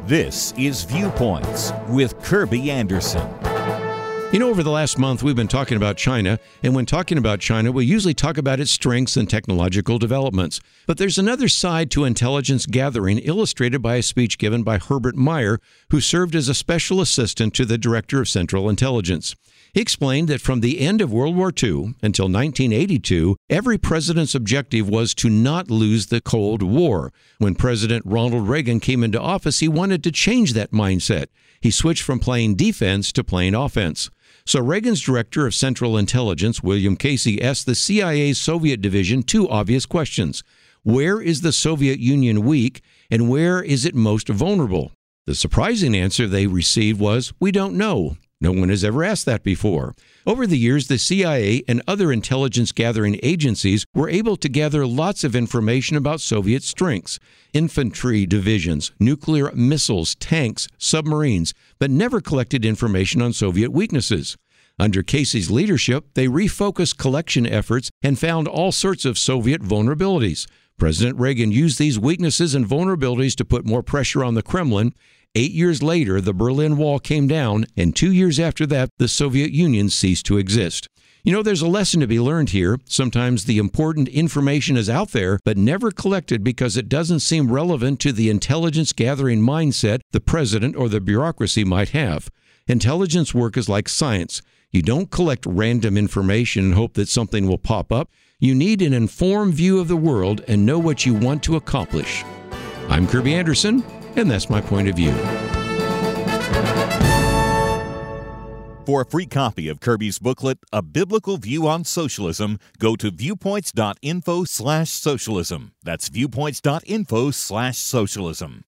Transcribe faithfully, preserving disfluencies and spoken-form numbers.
This is Viewpoints with Kirby Anderson. You know, over the last month, we've been talking about China, and when talking about China, we usually talk about its strengths and technological developments. But there's another side to intelligence gathering illustrated by a speech given by Herbert Meyer, who served as a special assistant to the Director of Central Intelligence. He explained that from the end of World War Two until nineteen eighty-two, every president's objective was to not lose the Cold War. When President Ronald Reagan came into office, he wanted to change that mindset. He switched from playing defense to playing offense. So Reagan's Director of Central Intelligence, William Casey, asked the C I A's Soviet division two obvious questions. Where is the Soviet Union weak, and where is it most vulnerable? The surprising answer they received was, we don't know. No one has ever asked that before. Over the years, the C I A and other intelligence-gathering agencies were able to gather lots of information about Soviet strengths, infantry divisions, nuclear missiles, tanks, submarines, but never collected information on Soviet weaknesses. Under Casey's leadership, they refocused collection efforts and found all sorts of Soviet vulnerabilities. President Reagan used these weaknesses and vulnerabilities to put more pressure on the Kremlin. Eight years later, the Berlin Wall came down, and two years after that, the Soviet Union ceased to exist. You know, there's a lesson to be learned here. Sometimes the important information is out there, but never collected because it doesn't seem relevant to the intelligence-gathering mindset the president or the bureaucracy might have. Intelligence work is like science. You don't collect random information and hope that something will pop up. You need an informed view of the world and know what you want to accomplish. I'm Kirby Anderson, and that's my point of view. For a free copy of Kirby's booklet, A Biblical View on Socialism, go to viewpoints.info slash socialism. That's viewpoints.info slash socialism.